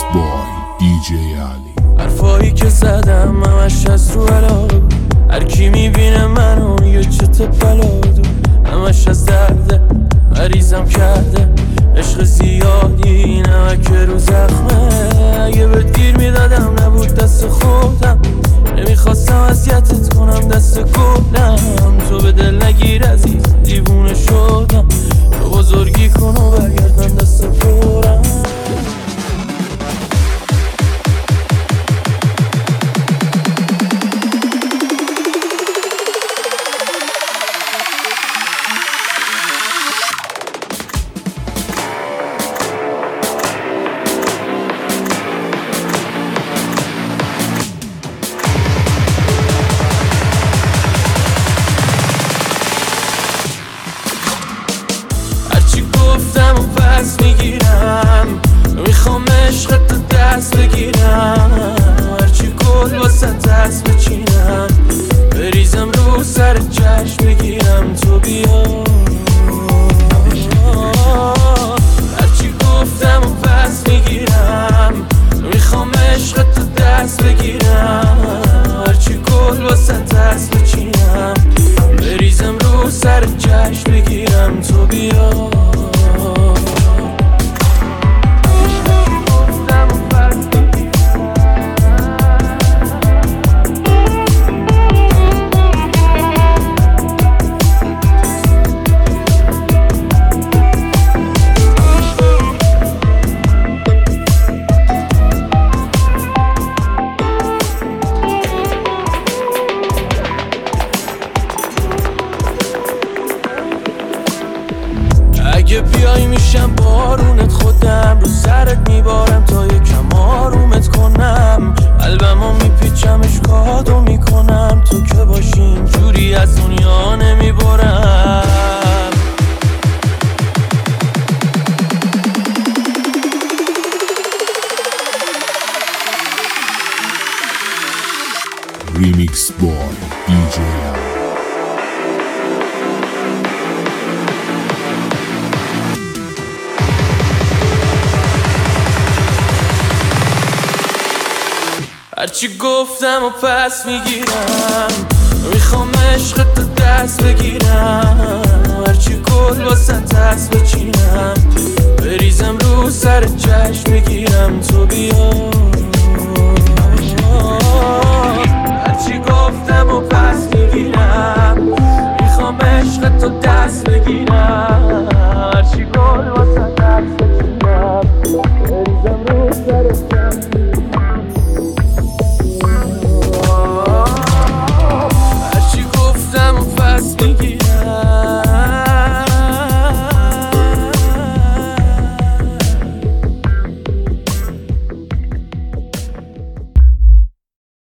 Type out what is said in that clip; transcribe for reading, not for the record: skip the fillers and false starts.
بای DJ علی. حرفایی که زدم همش از رو علاقه، هر کی میبینه منو میگه چه بلادو، همش از درده مریضم کرده، عشق زیادی نمک رو زخمه. اگه بهت گیر میدادم نبود دست خودم، نمیخواستم اذیتت کنم دست گلم. تو به دل نگیر عزیز دیوونه شدم، تو بزرگی کن و برگردم دست پرم. گفتم و پس میگیرم، میخوام عشقت رو دست بگیرم، هرچی گل واسه دست بچینم، بریزم رو سر چشم بگیرم تو بیا. هرچی گفتم و پس میگیرم، میخوام عشقت رو دست بگیرم، هرچی گل واسه دست بچینم، بریزم رو سر چشم بگیرم تو بیا. اگه بیای میشم بارونت، خودم رو سرت میبارم تا یکم آرومت کنم، قلبمو میپیچمش کادو میکنم، تو که باشی اینجوری از دنیا نمیبرم. ریمیکس بای DJ علی. هرچی گفتم و پس میگیرم، میخوام عشقت رو دست بگیرم، هرچی گل واسه دست بچینم، بریزم رو سر چشم بگیرم تو بیا. هرچی گفتم و پس میگیرم، میخوام عشقت رو دست بگیرم، هرچی گل واسه دست بچینم، بریزم رو